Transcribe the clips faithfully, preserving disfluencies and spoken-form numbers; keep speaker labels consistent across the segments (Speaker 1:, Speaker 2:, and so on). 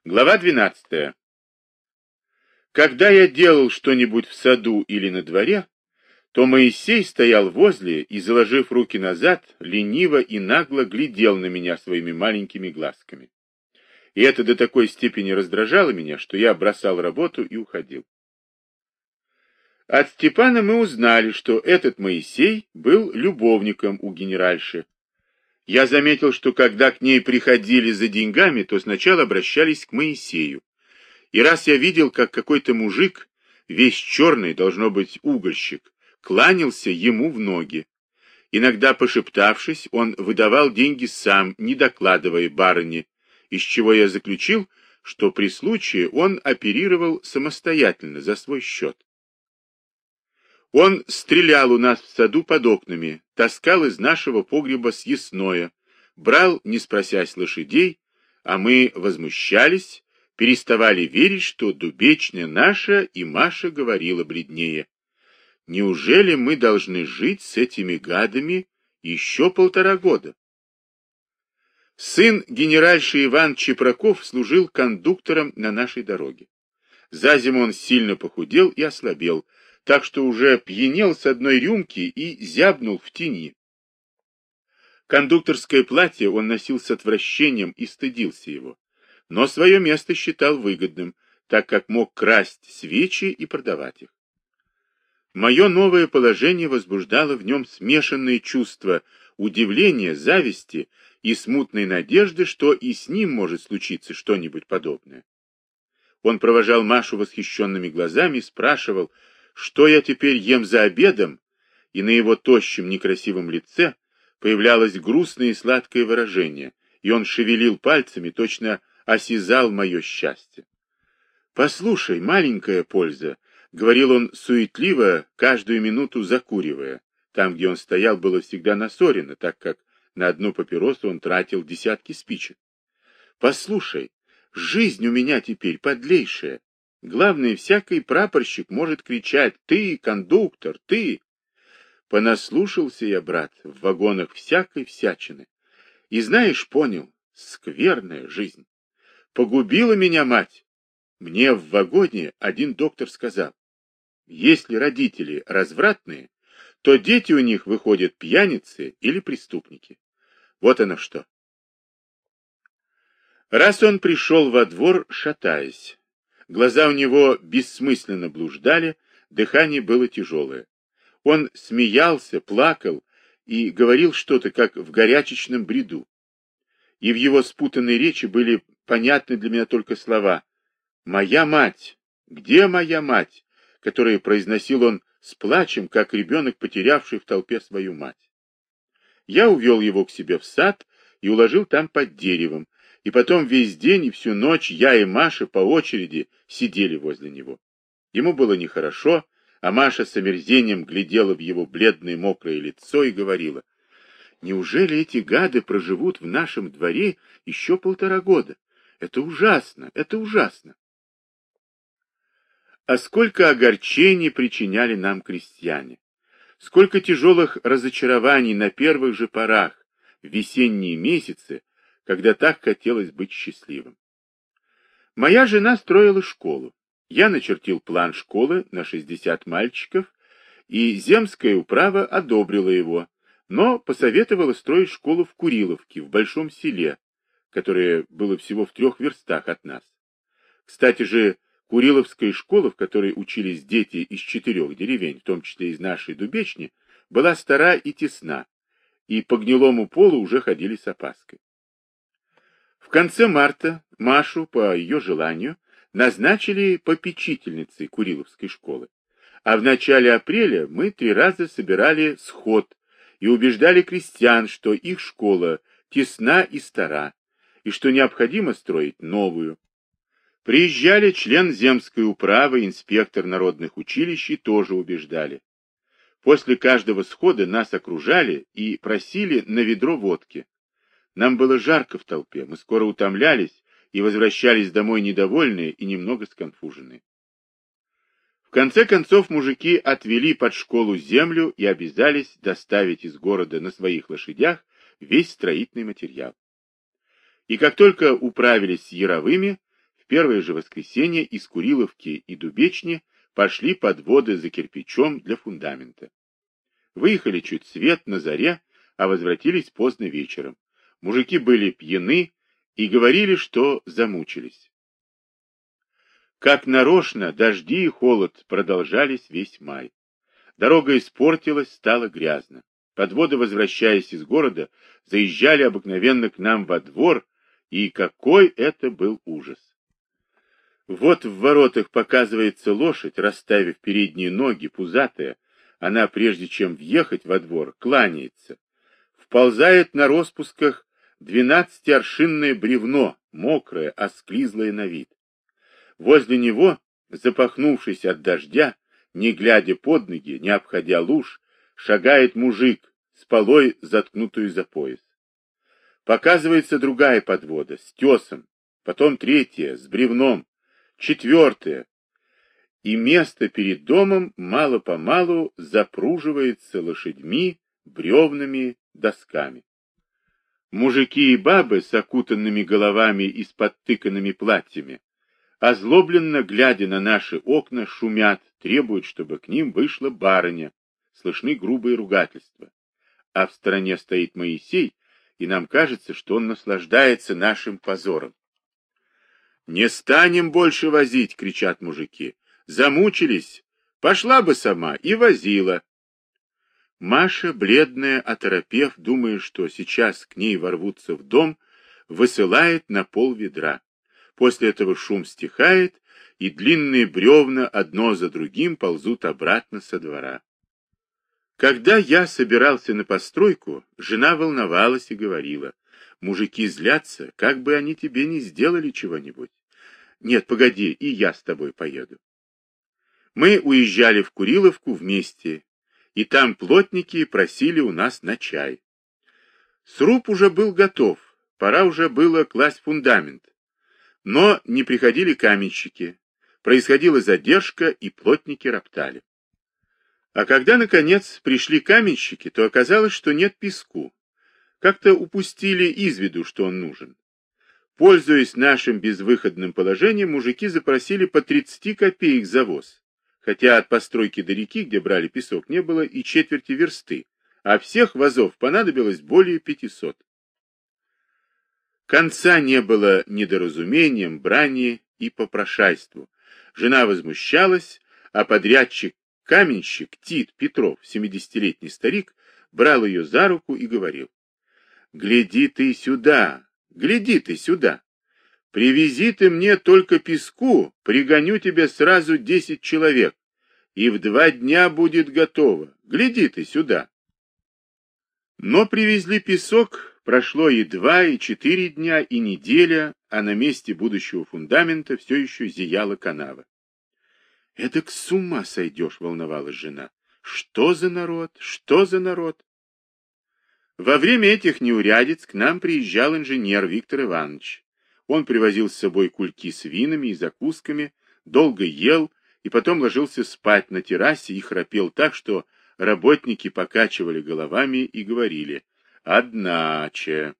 Speaker 1: Глава двенадцатая. Когда я делал что-нибудь в саду или на дворе, то Моисей стоял возле и, заложив руки назад, лениво и нагло глядел на меня своими маленькими глазками. И это до такой степени раздражало меня, что я бросал работу и уходил. От Степана мы узнали, что этот Моисей был любовником у генеральши. Я заметил, что когда к ней приходили за деньгами, то сначала обращались к Моисею. И раз я видел, как какой-то мужик, весь черный, должно быть угольщик, кланялся ему в ноги. Иногда, пошептавшись, он выдавал деньги сам, не докладывая барыне, из чего я заключил, что при случае он оперировал самостоятельно, за свой счет. Он стрелял у нас в саду под окнами, таскал из нашего погреба съестное, брал, не спросясь, лошадей, а мы возмущались, переставали верить, что Дубечная наша и Маша говорила бледнее. Неужели мы должны жить с этими гадами еще полтора года? Сын генеральши Иван Чепраков служил кондуктором на нашей дороге. За зиму он сильно похудел и ослабел, так что уже пьянел с одной рюмки и зябнул в тени. Кондукторское платье он носил с отвращением и стыдился его, но свое место считал выгодным, так как мог красть свечи и продавать их. Мое новое положение возбуждало в нем смешанные чувства удивления, зависти и смутной надежды, что и с ним может случиться что-нибудь подобное. Он провожал Машу восхищенными глазами и спрашивал, что я теперь ем за обедом, и на его тощем некрасивом лице появлялось грустное и сладкое выражение, и он шевелил пальцами, точно осязал мое счастье. «Послушай, маленькая польза», — говорил он суетливо, каждую минуту закуривая. Там, где он стоял, было всегда насорено, так как на одну папиросу он тратил десятки спичек. «Послушай, жизнь у меня теперь подлейшая. Главное, всякий прапорщик может кричать: «Ты, кондуктор, ты!» Понаслушался я, брат, в вагонах всякой всячины. И знаешь, понял, скверная жизнь. Погубила меня мать. Мне в вагоне один доктор сказал: если родители развратные, то дети у них выходят пьяницы или преступники. Вот оно что. Раз он пришел во двор, шатаясь, глаза у него бессмысленно блуждали, дыхание было тяжелое. Он смеялся, плакал и говорил что-то, как в горячечном бреду. И в его спутанной речи были понятны для меня только слова «Моя мать! Где моя мать?», которые произносил он с плачем, как ребенок, потерявший в толпе свою мать. Я увел его к себе в сад и уложил там под деревом, и потом весь день и всю ночь я и Маша по очереди сидели возле него. Ему было нехорошо, а Маша с омерзением глядела в его бледное мокрое лицо и говорила: «Неужели эти гады проживут в нашем дворе еще полтора года? Это ужасно, это ужасно!» А сколько огорчений причиняли нам крестьяне! Сколько тяжелых разочарований на первых же порах, в весенние месяцы, когда так хотелось быть счастливым. Моя жена строила школу. Я начертил план школы на шестьдесят мальчиков, и земская управа одобрила его, но посоветовала строить школу в Куриловке, в большом селе, которое было всего в трех верстах от нас. Кстати же, Куриловская школа, в которой учились дети из четырех деревень, в том числе из нашей Дубечни, была стара и тесна, и по гнилому полу уже ходили с опаской. В конце марта Машу, по ее желанию, назначили попечительницей Куриловской школы, а в начале апреля мы три раза собирали сход и убеждали крестьян, что их школа тесна и стара, и что необходимо строить новую. Приезжали член земской управы, инспектор народных училищ и тоже убеждали. После каждого схода нас окружали и просили на ведро водки. Нам было жарко в толпе, мы скоро утомлялись и возвращались домой недовольные и немного сконфуженные. В конце концов мужики отвели под школу землю и обязались доставить из города на своих лошадях весь строительный материал. И как только управились с яровыми, первое же воскресенье из Куриловки и Дубечни пошли подводы за кирпичом для фундамента. Выехали чуть свет на заре, а возвратились поздно вечером. Мужики были пьяны и говорили, что замучились. Как нарочно, дожди и холод продолжались весь май. Дорога испортилась, стало грязно. Подводы, возвращаясь из города, заезжали обыкновенно к нам во двор, и какой это был ужас! Вот в воротах показывается лошадь, расставив передние ноги, пузатая. Она, прежде чем въехать во двор, кланяется. Вползает на распусках двенадцатиаршинное бревно, мокрое, осклизлое на вид. Возле него, запахнувшись от дождя, не глядя под ноги, не обходя луж, шагает мужик с полой, заткнутую за пояс. Показывается другая подвода с тесом, потом третья с бревном, четвертая. И место перед домом мало-помалу запруживается лошадьми, бревнами, досками. Мужики и бабы с окутанными головами и с подтыканными платьями, озлобленно глядя на наши окна, шумят, требуют, чтобы к ним вышла барыня. Слышны грубые ругательства. А в стороне стоит Моисей, и нам кажется, что он наслаждается нашим позором. «Не станем больше возить!» — кричат мужики. «Замучились! Пошла бы сама и возила!» Маша, бледная, оторопев, думая, что сейчас к ней ворвутся в дом, высылает на пол ведра. После этого шум стихает, и длинные бревна одно за другим ползут обратно со двора. Когда я собирался на постройку, жена волновалась и говорила: «Мужики злятся, как бы они тебе не сделали чего-нибудь. Нет, погоди, и я с тобой поеду». Мы уезжали в Куриловку вместе, и там плотники просили у нас на чай. Сруб уже был готов, пора уже было класть фундамент. Но не приходили каменщики, происходила задержка, и плотники роптали. А когда, наконец, пришли каменщики, то оказалось, что нет песку. Как-то упустили из виду, что он нужен. Пользуясь нашим безвыходным положением, мужики запросили по тридцать копеек за воз, хотя от постройки до реки, где брали песок, не было и четверти версты, а всех возов понадобилось более пятисот. Конца не было недоразумением, брани и попрошайству. Жена возмущалась, а подрядчик-каменщик Тит Петров, семидесятилетний старик, брал ее за руку и говорил: «Гляди ты сюда, гляди ты сюда. Привези ты мне только песку, пригоню тебе сразу десять человек, и в два дня будет готово. Гляди ты сюда». Но привезли песок, прошло и два, и четыре дня, и неделя, а на месте будущего фундамента все еще зияла канава. «Эдак с ума сойдешь», — волновалась жена. «Что за народ? Что за народ?» Во время этих неурядиц к нам приезжал инженер Виктор Иванович. Он привозил с собой кульки с винами и закусками, долго ел и потом ложился спать на террасе и храпел так, что работники покачивали головами и говорили: «Одначе».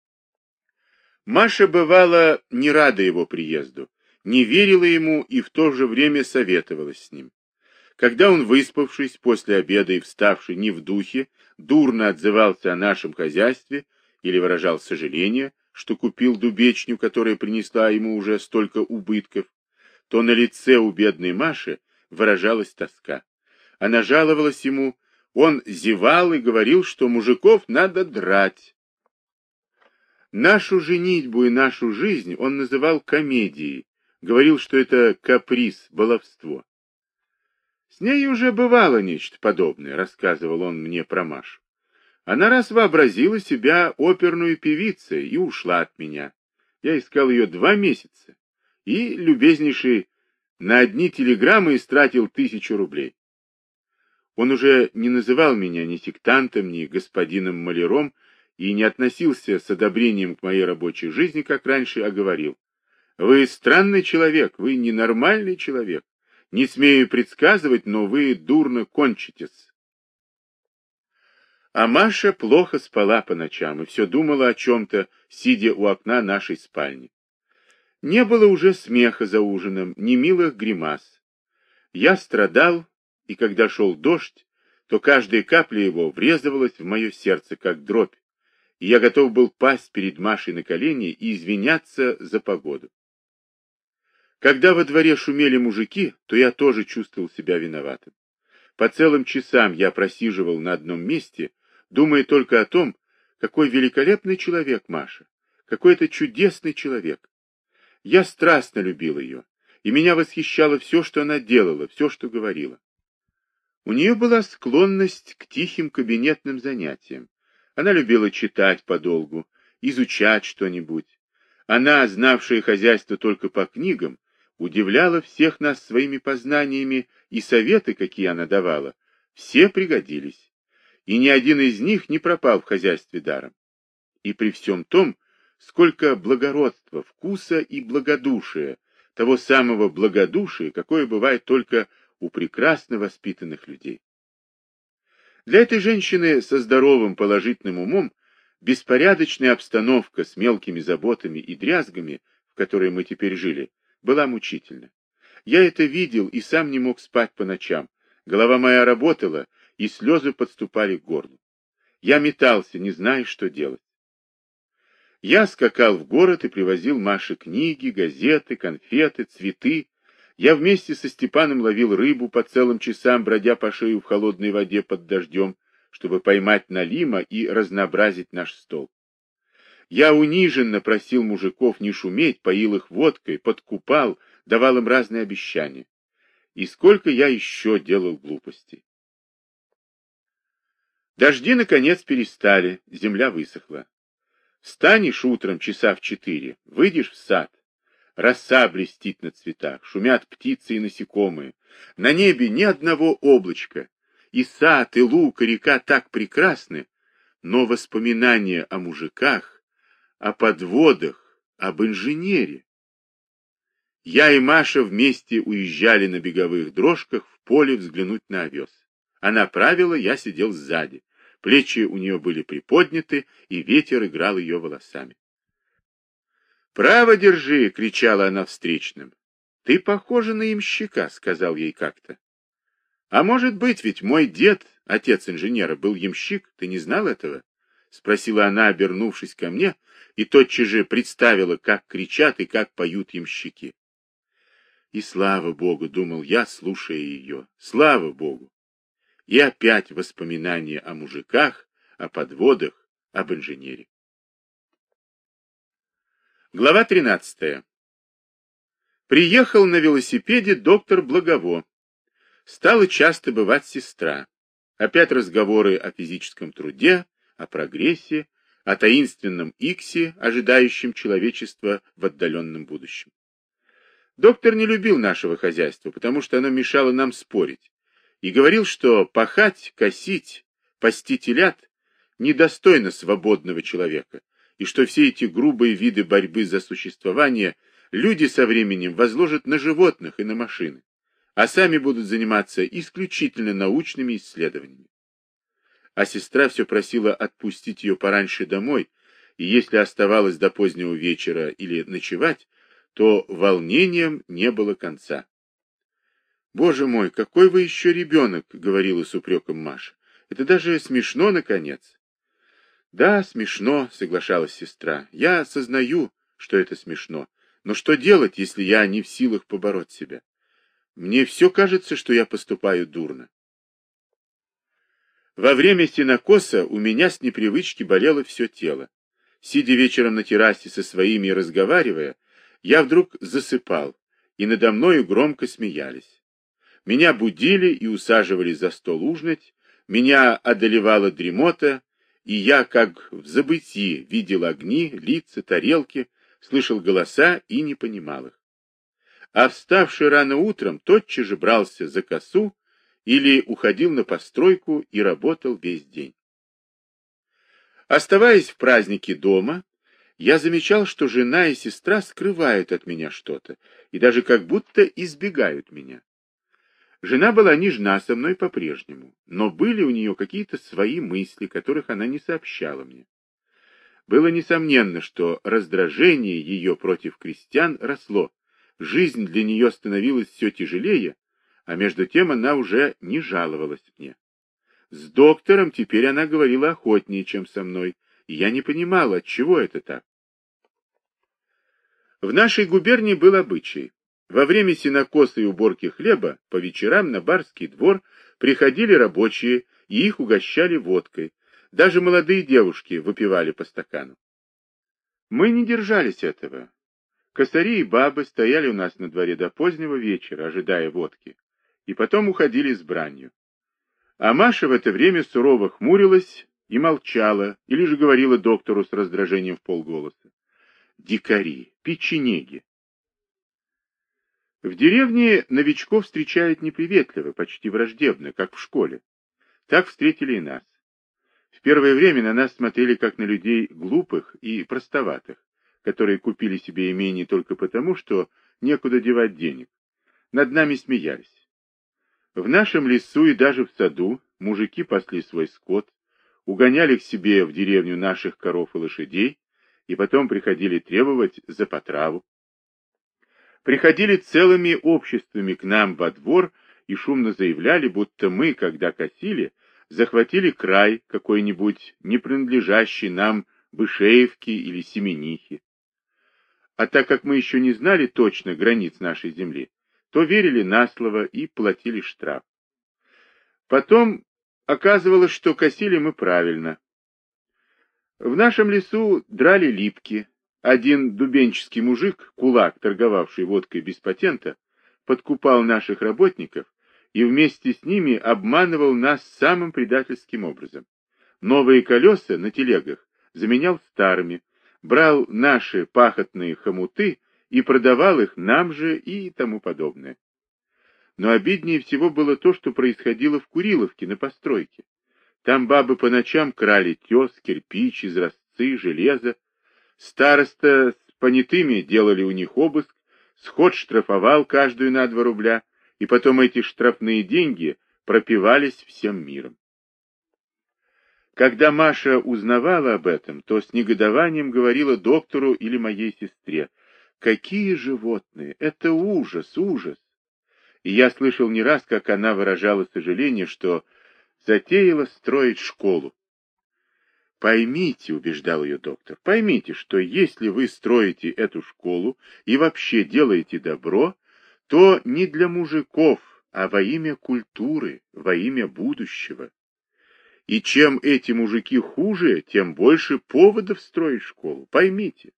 Speaker 1: Маша бывала не рада его приезду, не верила ему и в то же время советовалась с ним. Когда он, выспавшись после обеда и вставший не в духе, дурно отзывался о нашем хозяйстве или выражал сожаление, что купил дубечню, которая принесла ему уже столько убытков, то на лице у бедной Маши выражалась тоска. Она жаловалась ему, он зевал и говорил, что мужиков надо драть. Нашу женитьбу и нашу жизнь он называл комедией, говорил, что это каприз, баловство. С ней уже бывало нечто подобное, рассказывал он мне про Машу. Она раз вообразила себя оперную певицей и ушла от меня. Я искал ее два месяца и, любезнейший, на одни телеграммы истратил тысячу рублей. Он уже не называл меня ни сектантом, ни господином-маляром и не относился с одобрением к моей рабочей жизни, как раньше, а говорил: «Вы странный человек, вы ненормальный человек. Не смею предсказывать, но вы дурно кончитесь». А Маша плохо спала по ночам и все думала о чем-то, сидя у окна нашей спальни. Не было уже смеха за ужином, ни милых гримас. Я страдал, и когда шел дождь, то каждая капля его врезывалась в мое сердце, как дробь, и я готов был пасть перед Машей на колени и извиняться за погоду. Когда во дворе шумели мужики, то я тоже чувствовал себя виноватым. По целым часам я просиживал на одном месте, думая только о том, какой великолепный человек Маша, какой это чудесный человек. Я страстно любил ее, и меня восхищало все, что она делала, все, что говорила. У нее была склонность к тихим кабинетным занятиям. Она любила читать подолгу, изучать что-нибудь. Она, знавшая хозяйство только по книгам, удивляла всех нас своими познаниями, и советы, какие она давала, все пригодились. И ни один из них не пропал в хозяйстве даром. И при всем том, сколько благородства, вкуса и благодушия, того самого благодушия, какое бывает только у прекрасно воспитанных людей. Для этой женщины со здоровым положительным умом беспорядочная обстановка с мелкими заботами и дрязгами, в которой мы теперь жили, была мучительна. Я это видел и сам не мог спать по ночам. Голова моя работала, и слезы подступали к горлу. Я метался, не зная, что делать. Я скакал в город и привозил Маше книги, газеты, конфеты, цветы. Я вместе со Степаном ловил рыбу по целым часам, бродя по шею в холодной воде под дождем, чтобы поймать налима и разнообразить наш стол. Я униженно просил мужиков не шуметь, поил их водкой, подкупал, давал им разные обещания. И сколько я еще делал глупостей. Дожди, наконец, перестали, земля высохла. Встанешь утром часа в четыре, выйдешь в сад. Роса блестит на цветах, шумят птицы и насекомые. На небе ни одного облачка. И сад, и луг, и река так прекрасны, но воспоминания о мужиках, о подводах, об инженере. Я и Маша вместе уезжали на беговых дрожках в поле взглянуть на овес. Она правила, я сидел сзади. Плечи у нее были приподняты, и ветер играл ее волосами. «Право держи!» — кричала она встречным. «Ты похожа на ямщика», — сказал ей как-то. «А может быть, ведь мой дед, отец инженера, был ямщик, ты не знал этого?» — спросила она, обернувшись ко мне, и тотчас же представила, как кричат и как поют ямщики. И слава Богу, думал я, слушая ее, слава Богу. И опять воспоминания о мужиках, о подводах, об инженере. Глава тринадцатая. Приехал на велосипеде доктор Благово. Стала часто бывать сестра. Опять разговоры о физическом труде, о прогрессе, о таинственном Иксе, ожидающем человечества в отдаленном будущем. Доктор не любил нашего хозяйства, потому что оно мешало нам спорить, и говорил, что пахать, косить, пасти телят недостойно свободного человека, и что все эти грубые виды борьбы за существование люди со временем возложат на животных и на машины, а сами будут заниматься исключительно научными исследованиями. А сестра все просила отпустить ее пораньше домой, и если оставалась до позднего вечера или ночевать, то волнением не было конца. «Боже мой, какой вы еще ребенок!» — говорила с упреком Маша. «Это даже смешно, наконец!» «Да, смешно», — соглашалась сестра. «Я осознаю, что это смешно. Но что делать, если я не в силах побороть себя? Мне все кажется, что я поступаю дурно». Во время сенокоса у меня с непривычки болело все тело. Сидя вечером на террасе со своими и разговаривая, я вдруг засыпал, и надо мною громко смеялись. Меня будили и усаживали за стол ужинать, меня одолевала дремота, и я, как в забытии, видел огни, лица, тарелки, слышал голоса и не понимал их. А вставший рано утром, тотчас же брался за косу или уходил на постройку и работал весь день. Оставаясь в празднике дома, я замечал, что жена и сестра скрывают от меня что-то и даже как будто избегают меня. Жена была нежна со мной по-прежнему, но были у нее какие-то свои мысли, которых она не сообщала мне. Было несомненно, что раздражение ее против крестьян росло. Жизнь для нее становилась все тяжелее, а между тем она уже не жаловалась мне. С доктором теперь она говорила охотнее, чем со мной, и я не понимал, отчего это так. В нашей губернии был обычай. Во время сенокоса и уборки хлеба по вечерам на барский двор приходили рабочие и их угощали водкой. Даже молодые девушки выпивали по стакану. Мы не держались этого. Косари и бабы стояли у нас на дворе до позднего вечера, ожидая водки, и потом уходили с бранью. А Маша в это время сурово хмурилась и молчала, или же говорила доктору с раздражением в полголоса: «Дикари, печенеги». В деревне новичков встречают неприветливо, почти враждебно, как в школе. Так встретили и нас. В первое время на нас смотрели как на людей глупых и простоватых, которые купили себе имение только потому, что некуда девать денег. Над нами смеялись. В нашем лесу и даже в саду мужики пасли свой скот, угоняли к себе в деревню наших коров и лошадей, и потом приходили требовать за потраву. Приходили целыми обществами к нам во двор и шумно заявляли, будто мы, когда косили, захватили край какой-нибудь не принадлежащий нам Бышеевки или Семенихи. А так как мы еще не знали точно границ нашей земли, то верили на слово и платили штраф. Потом оказывалось, что косили мы правильно. В нашем лесу драли липки. Один дубенческий мужик, кулак, торговавший водкой без патента, подкупал наших работников и вместе с ними обманывал нас самым предательским образом. Новые колеса на телегах заменял старыми, брал наши пахотные хомуты и продавал их нам же и тому подобное. Но обиднее всего было то, что происходило в Куриловке на постройке. Там бабы по ночам крали тес, кирпич, изразцы, железо. Староста с понятыми делали у них обыск, сход штрафовал каждую на два рубля, и потом эти штрафные деньги пропивались всем миром. Когда Маша узнавала об этом, то с негодованием говорила доктору или моей сестре: «Какие животные! Это ужас, ужас!» И я слышал не раз, как она выражала сожаление, что затеяла строить школу. «Поймите, — убеждал ее доктор, — поймите, что если вы строите эту школу и вообще делаете добро, то не для мужиков, а во имя культуры, во имя будущего. И чем эти мужики хуже, тем больше поводов строить школу. Поймите».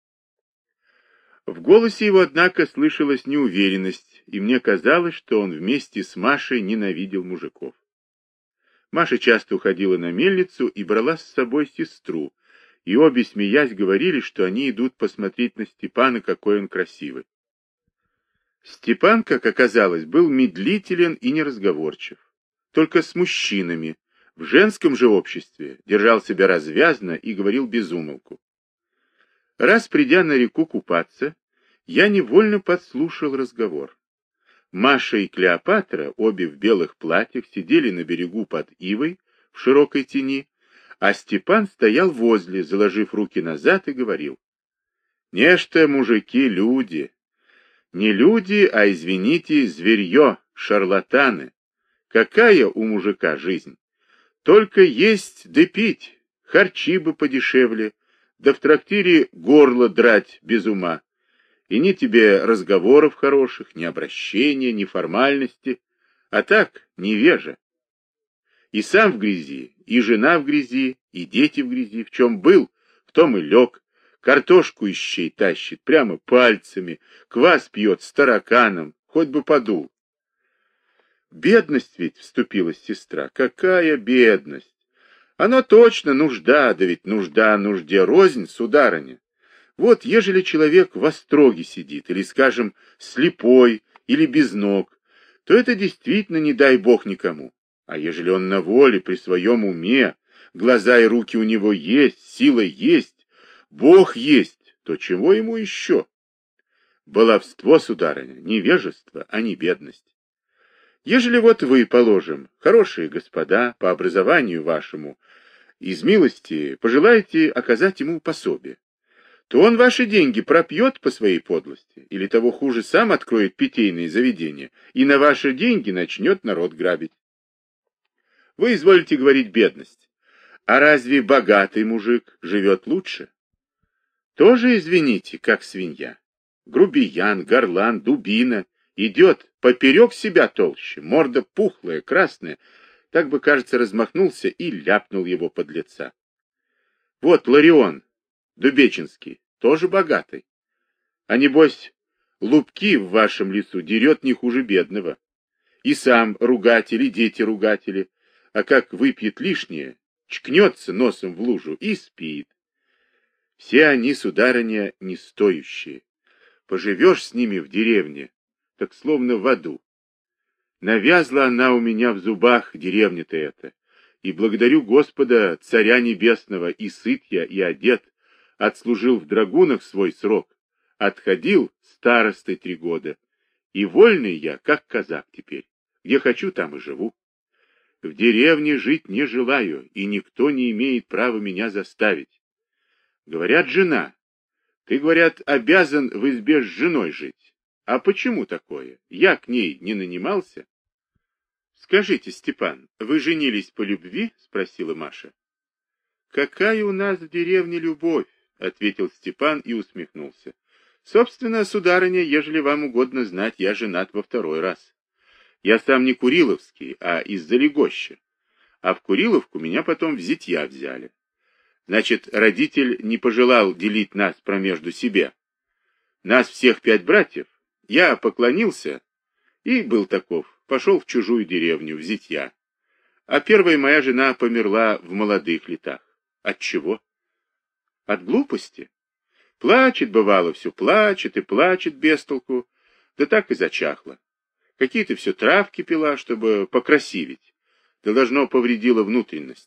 Speaker 1: В голосе его, однако, слышалась неуверенность, и мне казалось, что он вместе с Машей ненавидел мужиков. Маша часто уходила на мельницу и брала с собой сестру, и обе, смеясь, говорили, что они идут посмотреть на Степана, какой он красивый. Степан, как оказалось, был медлителен и неразговорчив, только с мужчинами. В женском же обществе держал себя развязно и говорил без умолку. Раз, придя на реку купаться, я невольно подслушал разговор. Маша и Клеопатра, обе в белых платьях, сидели на берегу под ивой в широкой тени, а Степан стоял возле, заложив руки назад, и говорил: «Нечто, мужики, люди. Не люди, а, извините, зверье, шарлатаны. Какая у мужика жизнь? Только есть да пить, харчи бы подешевле, да в трактире горло драть без ума. И ни тебе разговоров хороших, ни обращения, ни формальности, а так невежа. И сам в грязи, и жена в грязи, и дети в грязи, в чем был, в том и лег, картошку из щей тащит прямо пальцами, квас пьет с тараканом, хоть бы подул». «Бедность ведь», — вступилась сестра, — «какая бедность? Оно точно нужда, да ведь нужда нужде рознь, сударыня. Вот, ежели человек в остроге сидит, или, скажем, слепой, или без ног, то это действительно не дай бог никому. А ежели он на воле, при своем уме, глаза и руки у него есть, сила есть, Бог есть, то чего ему еще? Баловство, сударыня, невежество, а не бедность. Ежели вот вы, положим, хорошие господа, по образованию вашему, из милости пожелаете оказать ему пособие, то он ваши деньги пропьет по своей подлости, или того хуже, сам откроет питейные заведения и на ваши деньги начнет народ грабить. Вы изволите говорить бедность. А разве богатый мужик живет лучше? Тоже, извините, как свинья. Грубиян, горлан, дубина. Идет поперек себя толще, морда пухлая, красная. Так бы, кажется, размахнулся и ляпнул его подлеца. Вот Ларион, Дубечинский, тоже богатый. А небось, лупки в вашем лесу дерет не хуже бедного. И сам ругатель, и дети ругатели. А как выпьет лишнее, чкнется носом в лужу и спит. Все они, сударыня, не стоящие. Поживешь с ними в деревне, так словно в аду. Навязла она у меня в зубах, деревня-то эта. И благодарю Господа, Царя Небесного, и сыт я, и одет, отслужил в драгунах свой срок, отходил старостой три года, и вольный я, как казак теперь, где хочу, там и живу. В деревне жить не желаю, и никто не имеет права меня заставить. Говорят, жена. Ты, говорят, обязан в избе с женой жить. А почему такое? Я к ней не нанимался? Скажите, Степан, вы женились по любви? Спросила Маша. Какая у нас в деревне любовь? Ответил Степан и усмехнулся. Собственно, сударыня, ежели вам угодно знать, я женат во второй раз. Я сам не Куриловский, а из-за Легоща. А в Куриловку меня потом в зятья взяли. Значит, родитель не пожелал делить нас промежду себе. Нас всех пять братьев. Я поклонился и был таков. Пошел в чужую деревню, в зятья. А первая моя жена померла в молодых летах. От чего? От глупости. Плачет, бывало, все плачет и плачет без толку. Да так и зачахла. Какие-то все травки пила, чтобы покрасивить. Да должно повредило внутренность.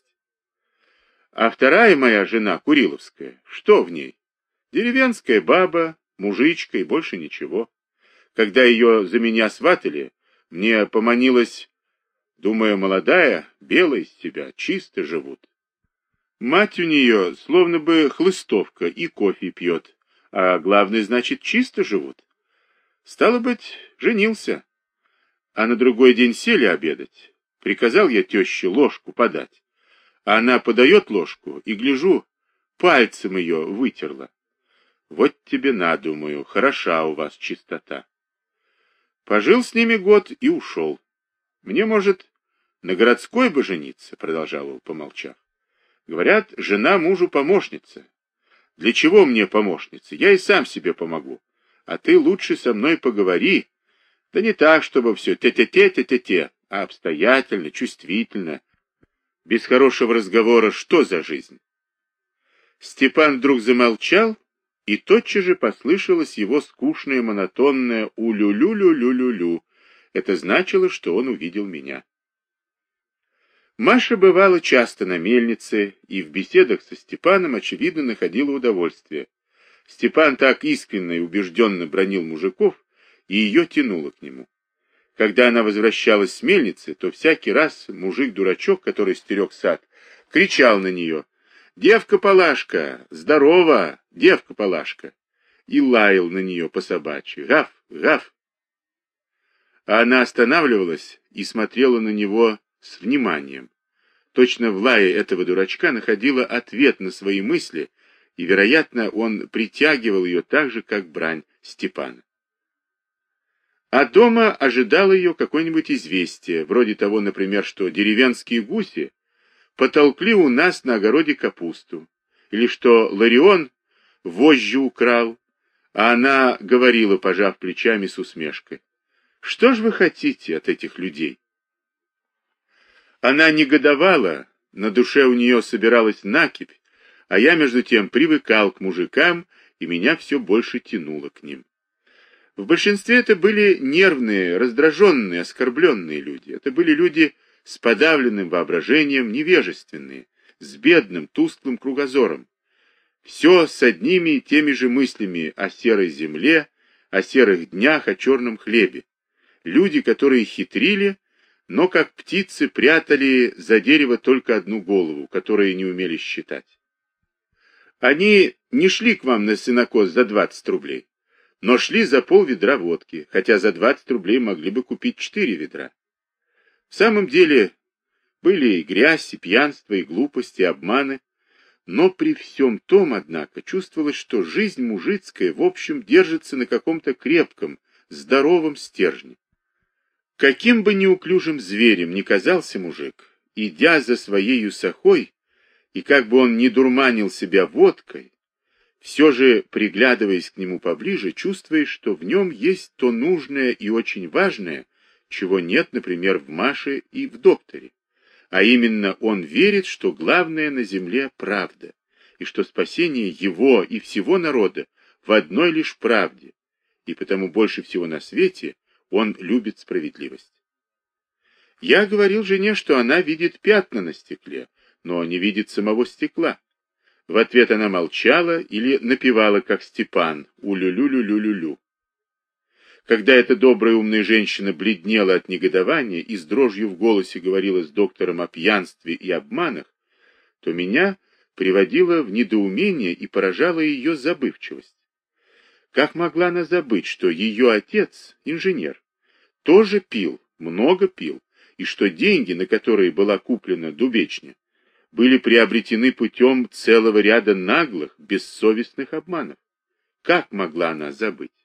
Speaker 1: А вторая моя жена, Куриловская, что в ней? Деревенская баба, мужичка и больше ничего. Когда ее за меня сватали, мне поманилось, думаю, молодая, белая из себя, чисто живут. Мать у нее словно бы хлыстовка и кофе пьет, а главное, значит, чисто живут. Стало быть, женился. А на другой день сели обедать. Приказал я теще ложку подать. А она подает ложку, и, гляжу, пальцем ее вытерла. Вот тебе на, думаю, хороша у вас чистота. Пожил с ними год и ушел. Мне, может, на городской бы жениться, продолжал он, помолчав. Говорят, жена мужу помощница. Для чего мне помощница? Я и сам себе помогу. А ты лучше со мной поговори. Да не так, чтобы все те-те-те-те-те-те, а обстоятельно, чувствительно. Без хорошего разговора что за жизнь? Степан вдруг замолчал, и тотчас же послышалось его скучное монотонное «у-лю-лю-лю-лю-лю-лю». Это значило, что он увидел меня. Маша бывала часто на мельнице, и в беседах со Степаном, очевидно, находила удовольствие. Степан так искренне и убежденно бранил мужиков, и ее тянуло к нему. Когда она возвращалась с мельницы, то всякий раз мужик-дурачок, который стерег сад, кричал на нее: «Девка-палашка! Здорово! Девка-палашка!» и лаял на нее по-собачьи: «Гав! Гав!» А она останавливалась и смотрела на него с вниманием. Точно в лае этого дурачка находила ответ на свои мысли, и, вероятно, он притягивал ее так же, как брань Степана. А дома ожидало ее какое-нибудь известие, вроде того, например, что деревенские гуси потолкли у нас на огороде капусту, или что Ларион вожжи украл, а она говорила, пожав плечами с усмешкой: «Что ж вы хотите от этих людей?» Она негодовала, на душе у нее собиралась накипь, а я, между тем, привыкал к мужикам, и меня все больше тянуло к ним. В большинстве это были нервные, раздраженные, оскорбленные люди. Это были люди с подавленным воображением, невежественные, с бедным, тусклым кругозором. Все с одними и теми же мыслями о серой земле, о серых днях, о черном хлебе. Люди, которые хитрили, но как птицы прятали за дерево только одну голову, которую не умели считать. Они не шли к вам на сенокос за двадцать рублей, но шли за полведра водки, хотя за двадцать рублей могли бы купить четыре ведра. В самом деле были и грязь, и пьянство, и глупости, и обманы, но при всем том, однако, чувствовалось, что жизнь мужицкая, в общем, держится на каком-то крепком, здоровом стержне. Каким бы неуклюжим зверем ни казался мужик, идя за своей сахой, и как бы он ни дурманил себя водкой, все же, приглядываясь к нему поближе, чувствуешь, что в нем есть то нужное и очень важное, чего нет, например, в Маше и в докторе. А именно, он верит, что главное на земле — правда, и что спасение его и всего народа в одной лишь правде, и потому больше всего на свете он любит справедливость. Я говорил жене, что она видит пятна на стекле, но не видит самого стекла. В ответ она молчала или напевала, как Степан, улю-лю-лю-лю-лю-лю. Когда эта добрая умная женщина бледнела от негодования и с дрожью в голосе говорила с доктором о пьянстве и обманах, то меня приводило в недоумение и поражала ее забывчивость. Как могла она забыть, что ее отец, инженер, тоже пил, много пил, и что деньги, на которые была куплена дубечня, были приобретены путем целого ряда наглых, бессовестных обманов? Как могла она забыть?